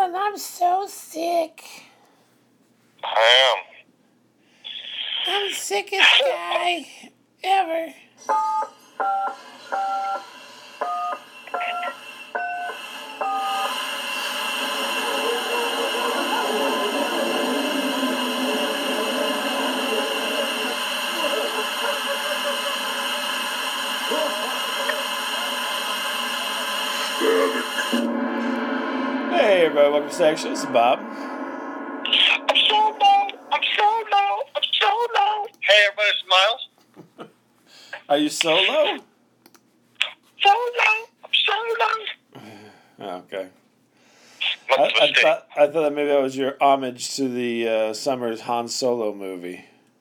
on, I'm so sick. I I'm the sickest guy ever. Hey everybody, welcome to Section. This is Bob. I'm so low. I'm so low. I'm so low. Hey, everybody, it's Miles. Are you solo? So low. I'm so low. Oh, okay. What's the mistake? I thought maybe that was your homage to the Summer's Han Solo movie.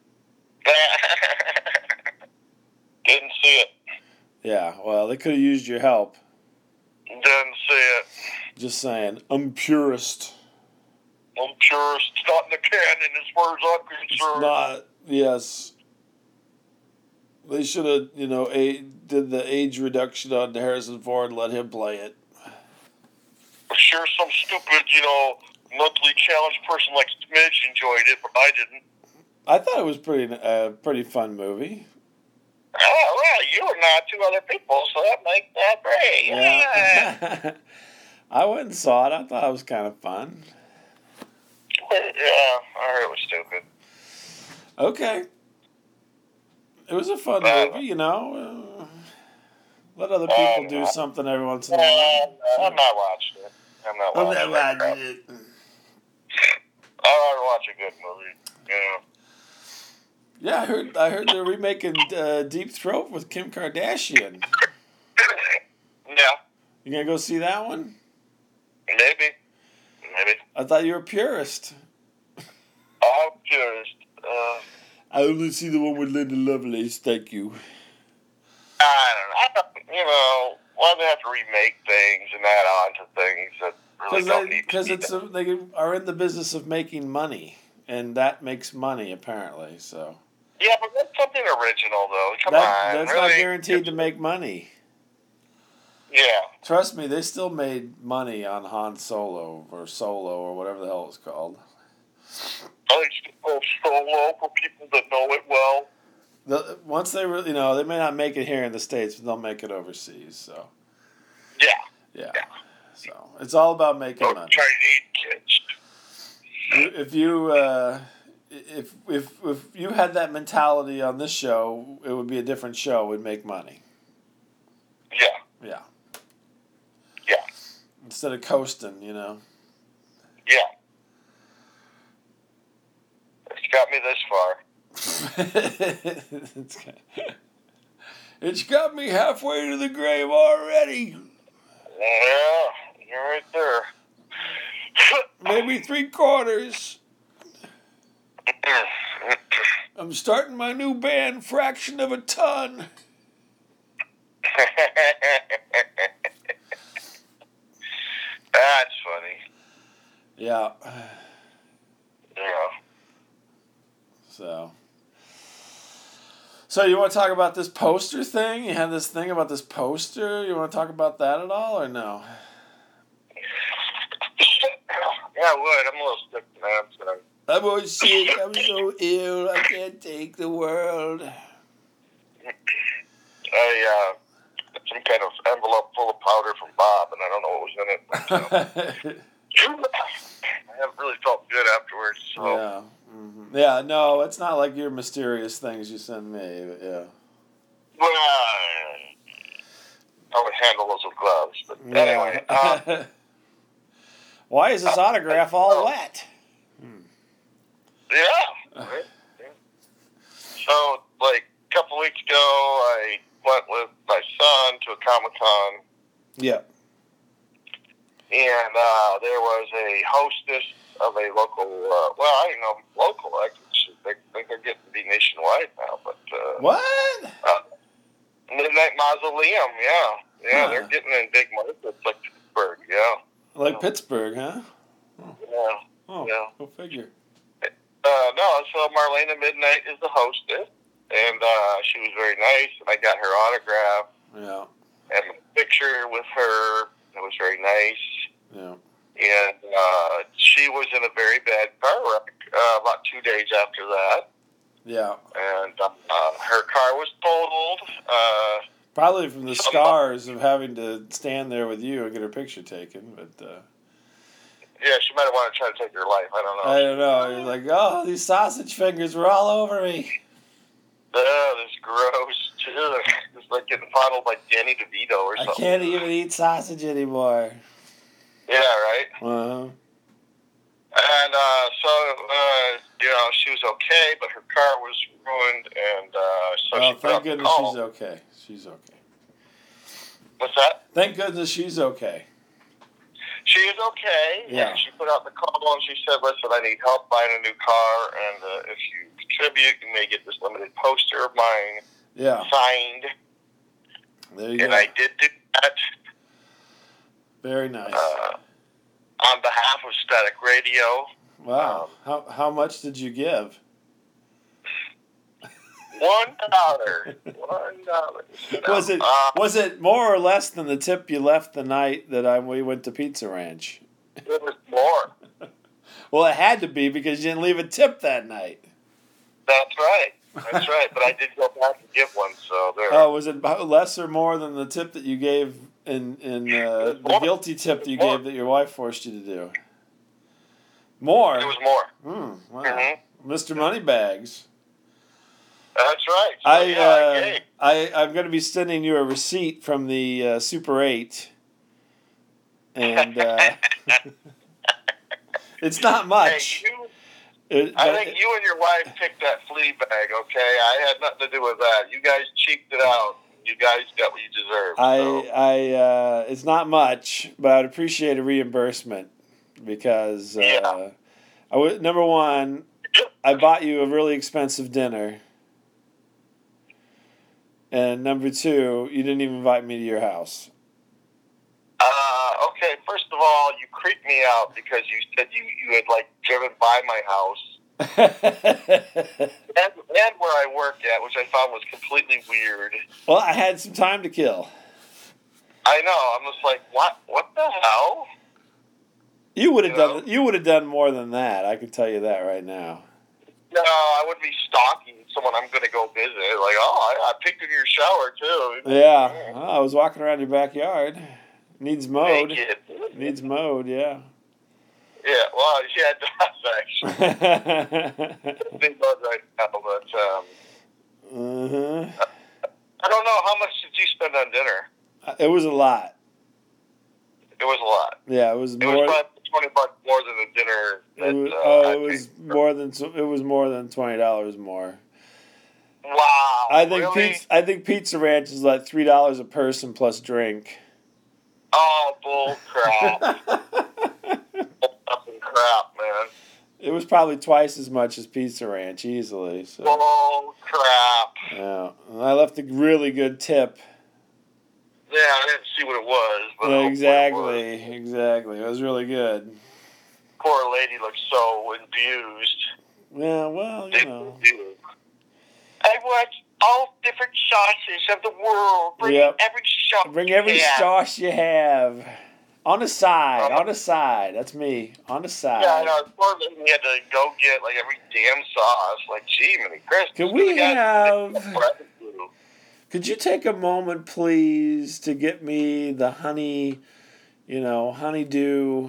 Didn't see it. Yeah, well, they could have used your help. Didn't see it. Just saying, I'm purist. I'm sure it's not in the canon as far as I'm concerned. It's not, yes. They should have, did the age reduction on Harrison Ford and let him play it. I'm sure some stupid, mentally challenged person like Smidge enjoyed it, but I didn't. I thought it was pretty fun movie. Oh, well, you and two other people, so that makes that great. Yeah. I went and saw it. I thought it was kind of fun. Yeah, I heard it was stupid. Okay. It was a fun movie, let other people do something every once in a while. I'm not watching it. I'm not watching it. I'd rather watch a good movie, Yeah, I heard they're remaking Deep Throat with Kim Kardashian. Yeah. You gonna go see that one? Maybe. I thought you were a purist. I'm curious. I only see the one with Linda Lovelace, thank you. I don't know. Why do they have to remake things and add on to things that really don't need to be Because they are in the business of making money, and that makes money, apparently, so... Yeah, but that's something original, though. Come on. That's really? not guaranteed to make money. Yeah. Trust me, they still made money on Han Solo, or whatever the hell it's called. I think it's Solo for people that know it well. Once they they may not make it here in the States, but they'll make it overseas, so... Yeah. So, it's all about making money. Chinese kids. If you had that mentality on this show, it would be a different show. We'd make money. Yeah. Instead of coasting, Yeah. It's got me this far. It's got me halfway to the grave already. Yeah, you're right there. Maybe 3/4. I'm starting my new band, Fraction of a Ton. That's funny. Yeah. Yeah. So you want to talk about this poster thing? You had this thing about this poster. You want to talk about that at all, or no? Yeah, I would. I'm a little sick now, so. I'm always sick. I'm so ill. I can't take the world. I got some kind of envelope full of powder from Bob, and I don't know what was in it. But, I haven't really felt good afterwards, so. Yeah. Mm-hmm. Yeah, no, it's not like your mysterious things you send me, but yeah. Well, I would handle those with gloves, but anyway. Why is this autograph all wet? Yeah. Right? Yeah. So, a couple weeks ago, I went with my son to a Comic-Con. Yeah. And there was a hostess of a local, I don't know, local, I think they're getting to be nationwide now, but... What? Midnight Mausoleum, yeah. Yeah, Huh. They're getting in big markets like Pittsburgh, yeah. Like Pittsburgh, huh? Oh. Yeah. Oh, yeah. Go figure. No, so Marlena Midnight is the hostess, and she was very nice, and I got her autograph. Yeah. And a picture with her. It was very nice. Yeah. And she was in a very bad car wreck about 2 days after that. Yeah. And her car was totaled. Probably from the scars of having to stand there with you and get her picture taken, but... yeah, she might have wanted to try to take her life. I don't know. I don't know. You're like, oh, these sausage fingers were all over me. This gross. It's like getting fondled by Danny DeVito or something. I can't even eat sausage anymore. Yeah, right? Uh-huh. And she was okay, but her car was ruined, and so she thank goodness she's okay. She's okay. What's that? Thank goodness she's okay. She is okay. Yeah. And she put out the call, and she said, listen, I need help buying a new car, and if you contribute, you may get this limited poster of mine signed. There you go. And I did do that. Very nice. On behalf of Static Radio. Wow. How much did you give? $1. Was it more or less than the tip you left the night that we went to Pizza Ranch? It was more. Well, it had to be because you didn't leave a tip that night. That's right. That's right. But I did go back and give one. So there. Oh, was it less or more than the tip that you gave in the guilty tip that you gave that your wife forced you to do? More. It was more. Wow. Mm-hmm. Mr. Moneybags. That's right. So, I'm going to be sending you a receipt from the Super 8. And it's not much. Hey, I think you and your wife picked that flea bag, okay? I had nothing to do with that. You guys cheaped it out. You guys got what you deserve. It's not much, but I'd appreciate a reimbursement because number one, I bought you a really expensive dinner. And number two, you didn't even invite me to your house. Okay, first of all, you creeped me out because you said you had, driven by my house. and where I work at, which I found was completely weird. Well, I had some time to kill. I know. I'm just like, what the hell? You would have done more than that. I can tell you that right now. No, I wouldn't be stalking someone I'm going to go visit. Like, I picked in your shower, too. Yeah. Well, I was walking around your backyard. Needs mowed. Naked. Needs mowed, yeah. Yeah, well, yeah, it does, actually. It does right now, but, I don't know. How much did you spend on dinner? It was a lot. It was a lot. Yeah, it was more. It was probably $20 more than the dinner. It was more than $20 more. Wow! I think really? I think Pizza Ranch is like $3 a person plus drink. Oh, bull crap! Fucking crap, man. It was probably twice as much as Pizza Ranch, easily. So. Bull crap! Yeah, and I left a really good tip. Yeah, I didn't see what it was, but exactly. It was really good. Poor lady looked so abused. Yeah, well, you know. I want all different sauces of the world. Bring every sauce. Bring every sauce you have. On the side. That's me. On the side. Yeah, I know. Poor lady had to go get every damn sauce. Gee, many Christmas. Can we have... Could you take a moment, please, to get me the honeydew...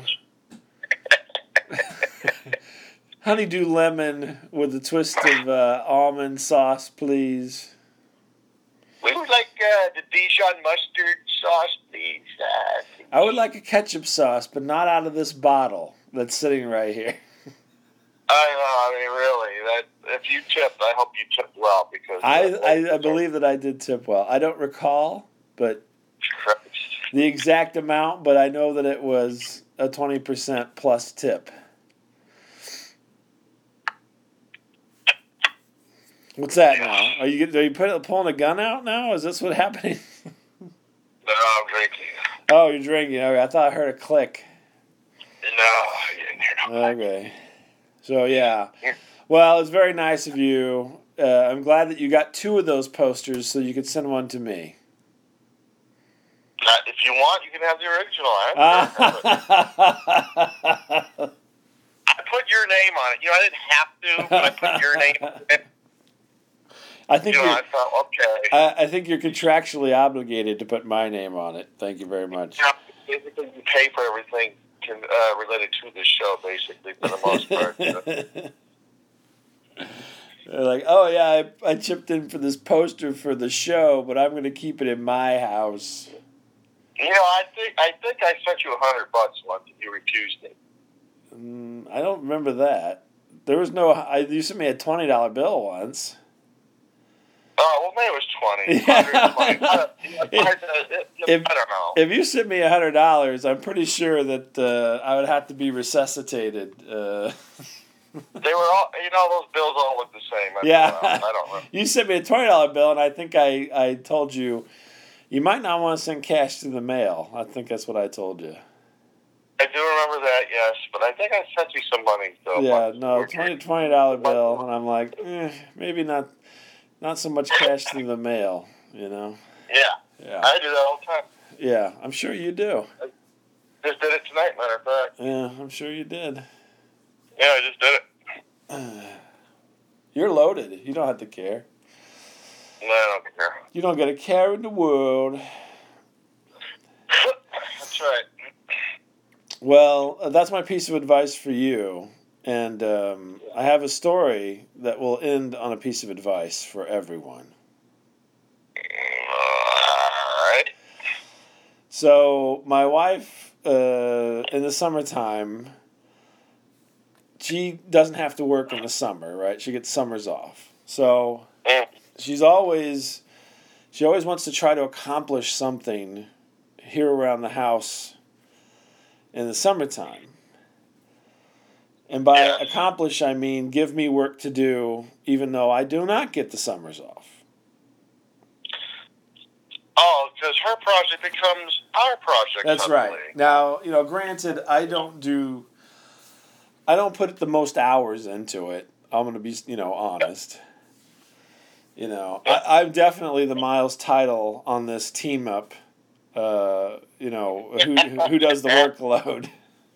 honeydew lemon with a twist of almond sauce, please. We would like the Dijon mustard sauce, please. I would like a ketchup sauce, but not out of this bottle that's sitting right here. I know. Really, if you tipped, I hope you tipped well because I believe that I did tip well. I don't recall, but the exact amount, but I know that it was a 20% plus tip. What's that now? Are you pulling a gun out now? Is this what's happening? No, I'm drinking. Oh, you're drinking. Okay, I thought I heard a click. No, I didn't hear no click. Okay. So, yeah. Well, it's very nice of you. I'm glad that you got 2 of those posters so you could send one to me. If you want, you can have the original. name on it. I didn't have to, but I put your name on it. I think I thought, okay. I think you're contractually obligated to put my name on it. Thank you very much. Yeah, basically, you pay for everything related to this show, basically, for the most part. They're like, oh yeah, I chipped in for this poster for the show, but I'm going to keep it in my house. I think I sent you $100 once, and you refused it. I don't remember that. There was no. You sent me a $20 bill once. Oh, well, maybe it was 20. I don't know. If you sent me $100, I'm pretty sure that I would have to be resuscitated. They were all, those bills all look the same. I don't know. You sent me a $20 bill, and I think I told you, you might not want to send cash through the mail. I think that's what I told you. I do remember that, yes, but I think I sent you some money. So yeah, no, $20 bill, and I'm like, maybe not so much cash through the mail, Yeah. I do that all the time. Yeah, I'm sure you do. I just did it tonight, matter of fact. Yeah, I'm sure you did. Yeah, I just did it. You're loaded. You don't have to care. No, I don't care. You don't get a care in the world. That's right. Well, that's my piece of advice for you. And I have a story that will end on a piece of advice for everyone. All right. So my wife, in the summertime, she doesn't have to work in the summer, right? She gets summers off. So she always wants to try to accomplish something here around the house in the summertime. And by accomplish, I mean give me work to do, even though I do not get the summers off. Oh, because her project becomes our project. That's suddenly. right. Now, granted, I don't put the most hours into it. I'm going to be, honest. I'm definitely the Miles title on this team up. Who does the workload?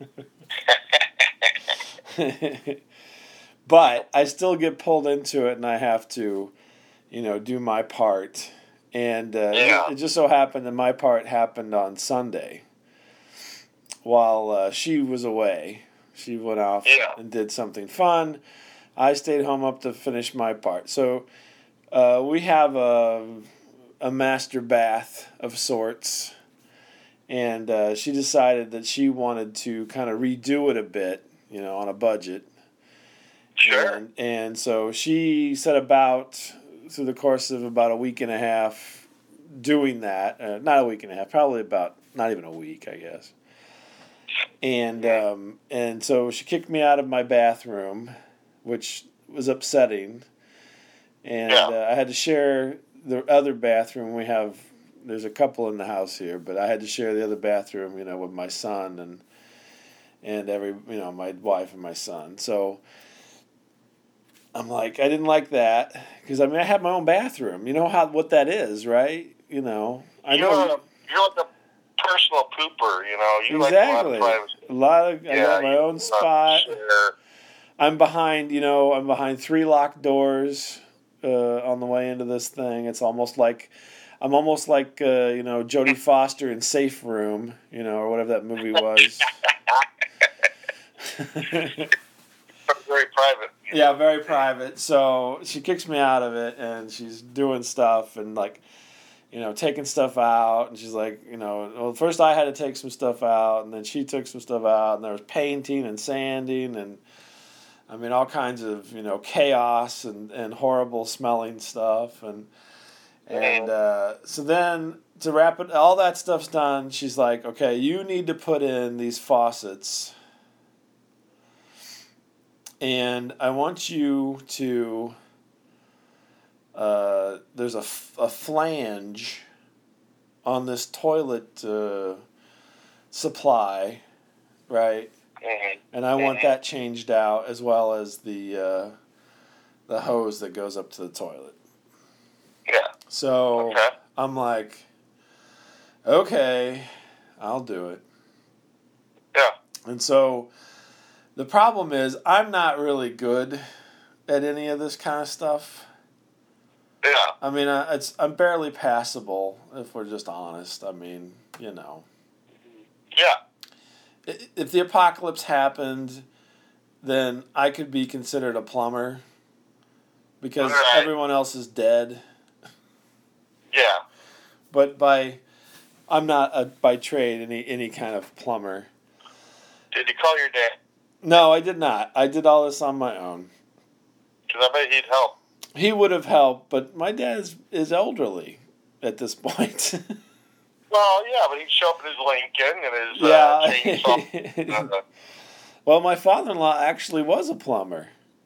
But I still get pulled into it, and I have to, do my part. And it just so happened that my part happened on Sunday while she was away. She went off and did something fun. I stayed home up to finish my part. So we have a master bath of sorts. And she decided that she wanted to kind of redo it a bit, on a budget. Sure. And so she set about, through the course of about a week and a half, doing that. Not a week and a half, probably about not even a week, I guess. And so she kicked me out of my bathroom, which was upsetting. And I had to share the other bathroom. There's a couple in the house here, but I had to share the other bathroom, with my son and my wife and my son. So I'm like, I didn't like that because I have my own bathroom. You know what that is, right? I know. You're like a personal pooper, You exactly. Like I got my own spot. Sure. I'm behind 3 locked doors on the way into this thing. I'm almost like Jodie Foster in Safe Room, or whatever that movie was. Very private. Yeah, very private. So she kicks me out of it, and she's doing stuff and taking stuff out. And she's like, well, first I had to take some stuff out, and then she took some stuff out, and there was painting and sanding and all kinds of chaos and horrible smelling stuff and so then to wrap it, all that stuff's done. She's like, okay, you need to put in these faucets. And I want you to, there's a flange on this toilet supply, right? Mm-hmm. And I want that changed out as well as the hose that goes up to the toilet. Yeah. So I'm like, okay, I'll do it. Yeah. And so The problem is I'm not really good at any of this kind of stuff. Yeah. I mean, I'm barely passable if we're just honest. I mean, you know. Yeah. If the apocalypse happened, then I could be considered a plumber because Right. everyone else is dead. Yeah. But I'm not by trade any kind of plumber. Did you call your dad? No, I did not. I did all this on my own. Because I bet he'd help. He would have helped, but my dad is elderly at this point. Well, yeah, but he'd show up in his Lincoln and his chainsaw. Well, my father-in-law actually was a plumber.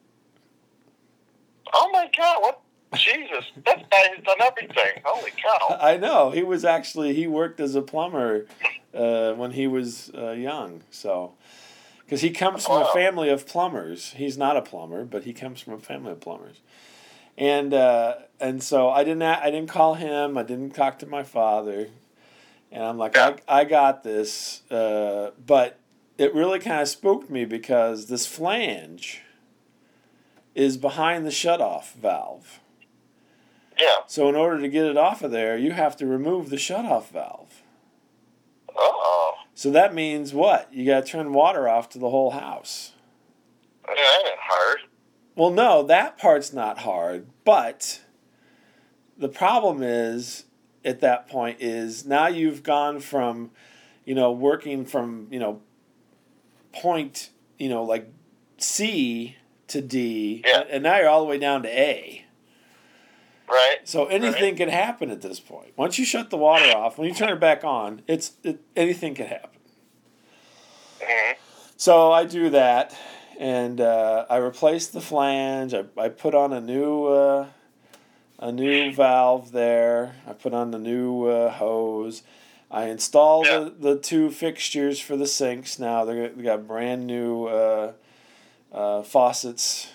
Oh my God! What? Jesus, that guy has done everything. Holy cow! I know. He worked as a plumber when he was young. So, because he comes from a family of plumbers. He's not a plumber, but he comes from a family of plumbers. And so I didn't call him. I didn't talk to my father. And I'm like, Yeah. I got this. But it really kind of spooked me because this flange is behind the shutoff valve. Yeah. So in order to get it off of there, you have to remove the shutoff valve. Uh-oh. So that means what? You got to turn water off to the whole house. Yeah, that ain't hard. Well, no, that part's not hard. But the problem is, at that point, is now you've gone from, working from, point, like C to D, Yeah. and now you're all the way down to A. Right. So anything can happen at this point. Once you shut the water off, when you turn it back on, anything can happen. Mm-hmm. So I do that, and I replace the flange. I put on a new valve there. I put on the new hose. I install the two fixtures for the sinks now. They got brand new faucets,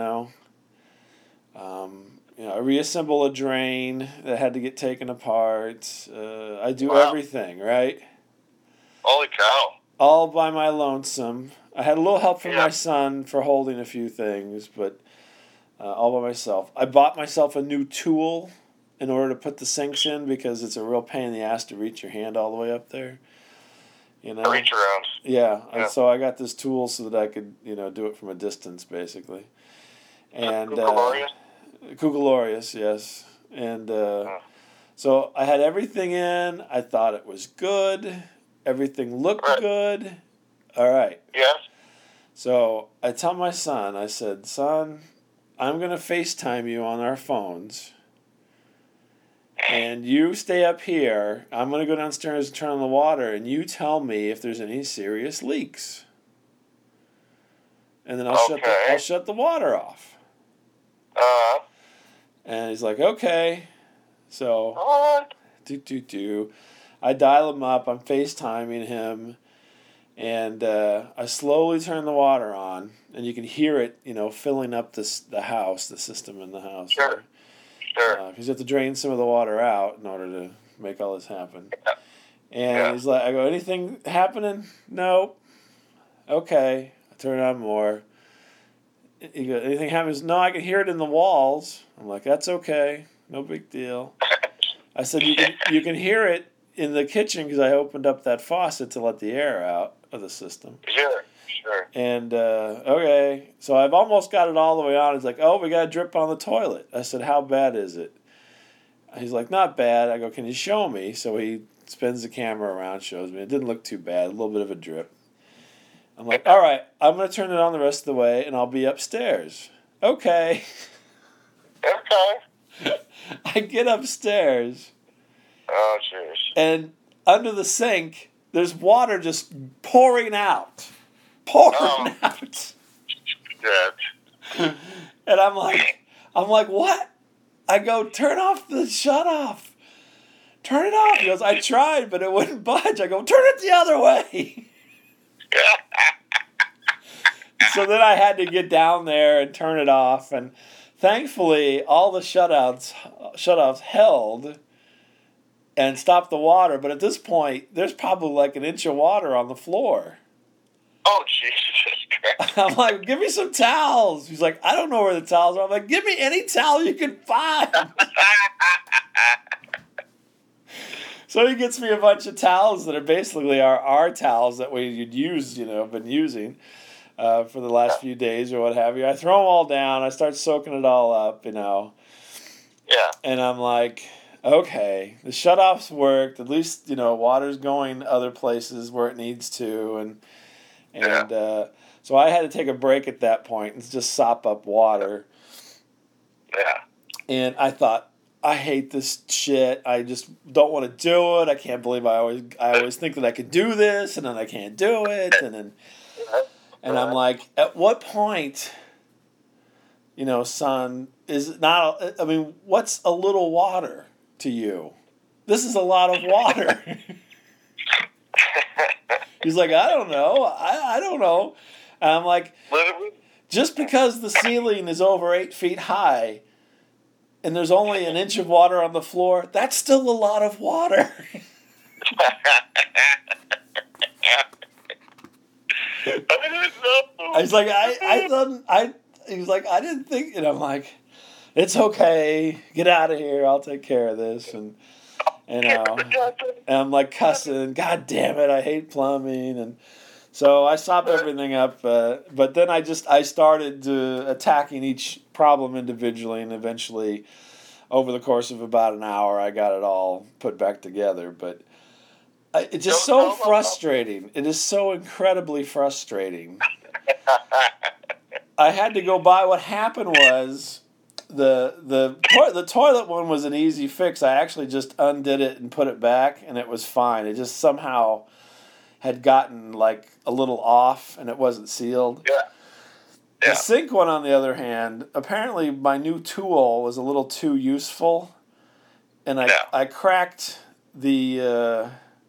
I reassemble a drain that had to get taken apart. I do everything, right? Holy cow. All by my lonesome. I had a little help from my son for holding a few things, but all by myself. I bought myself a new tool in order to put the sinks in because it's a real pain in the ass to reach your hand all the way up there. Reach around. Yeah. And so I got this tool so that I could, do it from a distance, basically. And Cucalorius, yes. And so I had everything in. I thought it was good. Everything looked good. All right. Yes. So I tell my son, I said, son, I'm going to FaceTime you on our phones. And you stay up here. I'm going to go downstairs and turn on the water. And you tell me if there's any serious leaks. And then I'll shut the water off. And he's like, okay. So, I dial him up. I'm FaceTiming him. And I slowly turn the water on. And you can hear it, filling up the house, the system in the house. Sure. Because you have to drain some of the water out in order to make all this happen. And he's like, I go, anything happening? No. Okay. I turn it on more. He goes, anything happens? No, I can hear it in the walls. I'm like, that's okay. No big deal. I said, you can hear it in the kitchen because I opened up that faucet to let the air out of the system. Sure. And, okay. So I've almost got it all the way on. He's like, oh, we got a drip on the toilet. I said, how bad is it? He's like, not bad. I go, can you show me? So he spins the camera around, shows me. It didn't look too bad. A little bit of a drip. I'm like, all right, I'm going to turn it on the rest of the way, and I'll be upstairs. Okay. Okay. I get upstairs. Oh, jeez. And under the sink, there's water just pouring out. Out. Dead. And I'm like, what? I go, turn off the shut off. Turn it off. He goes, I tried, but it wouldn't budge. I go, turn it the other way. So then I had to get down there and turn it off, and thankfully all the shutoffs held and stopped the water. But at this point, there's probably like an inch of water on the floor. Oh, Jesus I'm like, give me some towels. He's like, I don't know where the towels are. I'm like, give me any towel you can find. So he gets me a bunch of towels that are basically our towels that we'd used, been using for the last few days or what have you. I throw them all down. I start soaking it all up, Yeah. And I'm like, okay, the shutoffs worked. At least, water's going other places where it needs to. So I had to take a break at that point and just sop up water. Yeah. And I thought, I hate this shit. I just don't want to do it. I can't believe I always think that I could do this, and then I can't do it. And I'm like, at what point, son, is it not? I mean, what's a little water to you? This is a lot of water. He's like, I don't know. I don't know. And I'm like, just because the ceiling is over 8 feet high and there's only an inch of water on the floor, that's still a lot of water. He's like, he's like, I didn't think, and I'm like, it's okay. Get out of here. I'll take care of this. And I'm like cussing, God damn it, I hate plumbing. And so I stopped everything up, but then I started attacking each problem individually, and eventually, over the course of about an hour, I got it all put back together. But it's just so frustrating. It is so incredibly frustrating. I had to go by. What happened was the toilet one was an easy fix. I actually just undid it and put it back, and it was fine. It just somehow had gotten like a little off, and it wasn't sealed. Yeah. The sink one, on the other hand, apparently my new tool was a little too useful, and I cracked the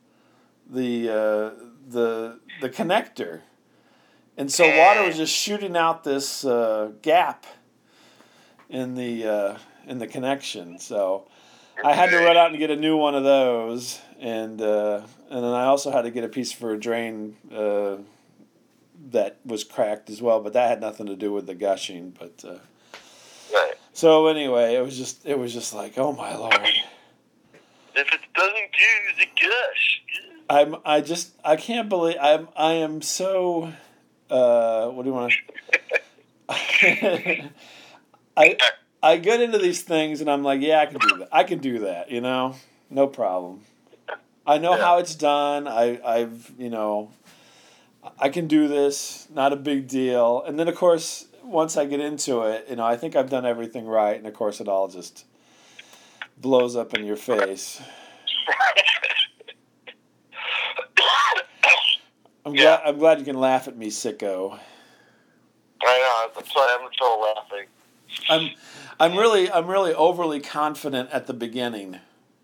connector, and so water was just shooting out this gap in the connection. So I had to run out and get a new one of those, and then I also had to get a piece for a drain that was cracked as well, but that had nothing to do with the gushing. But right. So anyway, it was just like, oh my Lord. If it doesn't do the gush. I can't believe I am so what do you want to I get into these things and I'm like, yeah, I can do that. I can do that, no problem. I know how it's done. I've I can do this. Not a big deal. And then of course, once I get into it, I think I've done everything right, and of course, it all just blows up in your face. I'm glad you can laugh at me, sicko. I know. I'm sorry. I'm still laughing. I'm really overly confident at the beginning.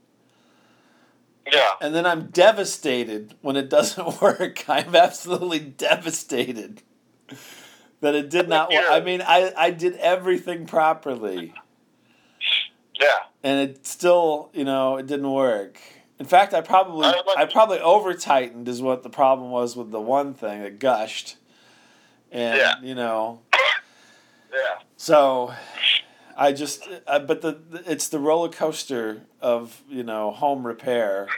Yeah. And then I'm devastated when it doesn't work. I'm absolutely devastated that it did not work. I mean, I did everything properly. Yeah. And it still, it didn't work. In fact, I probably over tightened is what the problem was with the one thing that gushed. And Yeah. So I just but it's the roller coaster of, home repair.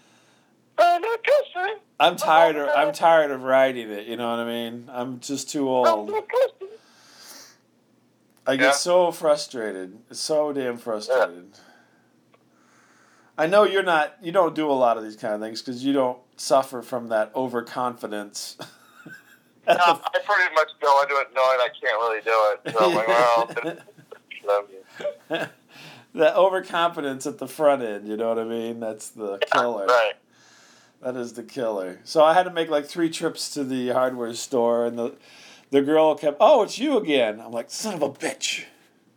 I'm tired of riding it, you know what I mean? I'm just too old. I get so frustrated. So damn frustrated. I know you don't do a lot of these kind of things because you don't suffer from that overconfidence. No, I pretty much go into it knowing I can't really do it. So I'm like, well, that overconfidence at the front end, you know what I mean? That's the killer. Right. That is the killer. So I had to make like 3 trips to the hardware store, and the girl kept, oh, it's you again. I'm like, son of a bitch.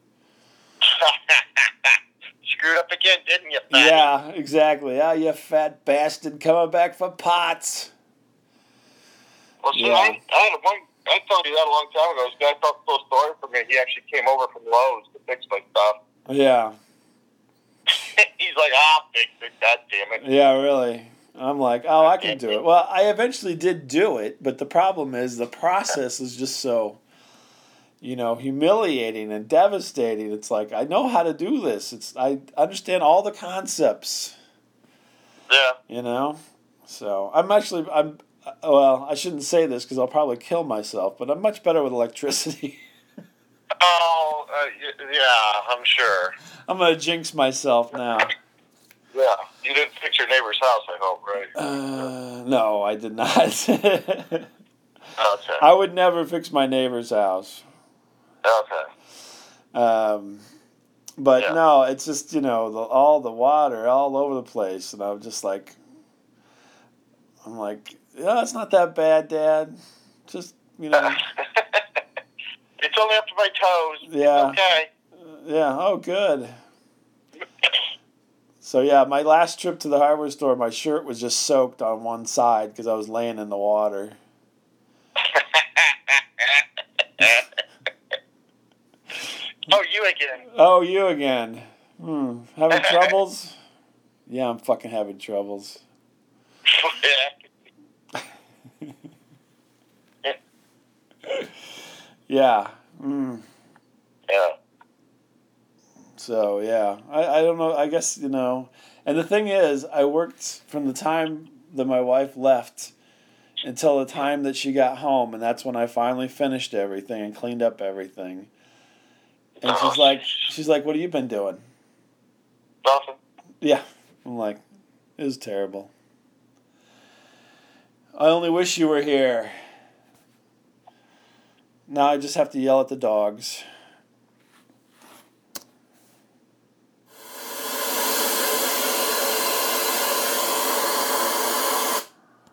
Screwed up again, didn't you, fatty? Yeah, exactly. Ah, you fat bastard coming back for pots. Well, see, I told you that a long time ago. This guy told a story for me. He actually came over from Lowe's to fix my stuff. Yeah. He's like, I'll fix it, God damn it. Yeah, really. I'm like, oh, I can do it. Well, I eventually did do it, but the problem is the process is just so, humiliating and devastating. It's like, I know how to do this. I understand all the concepts. Yeah. So well, I shouldn't say this because I'll probably kill myself, but I'm much better with electricity. Oh, yeah, I'm sure. I'm going to jinx myself now. Yeah. You didn't fix your neighbor's house, I hope, right? No, I did not. Okay. I would never fix my neighbor's house. Okay. But Yeah. no, it's just, all the water all over the place. And I'm like, yeah, it's not that bad, Dad. Just, It's only up to my toes. Yeah. It's okay. Yeah, oh, good. So, yeah, my last trip to the hardware store, my shirt was just soaked on one side because I was laying in the water. Oh, you again. Oh, you again. Having troubles? Yeah, I'm fucking having troubles. Yeah. Yeah. So, yeah. I don't know. I guess, And the thing is, I worked from the time that my wife left until the time that she got home. And that's when I finally finished everything and cleaned up everything. And she's like, what have you been doing? Nothing. Yeah. I'm like, it was terrible. I only wish you were here. Now I just have to yell at the dogs.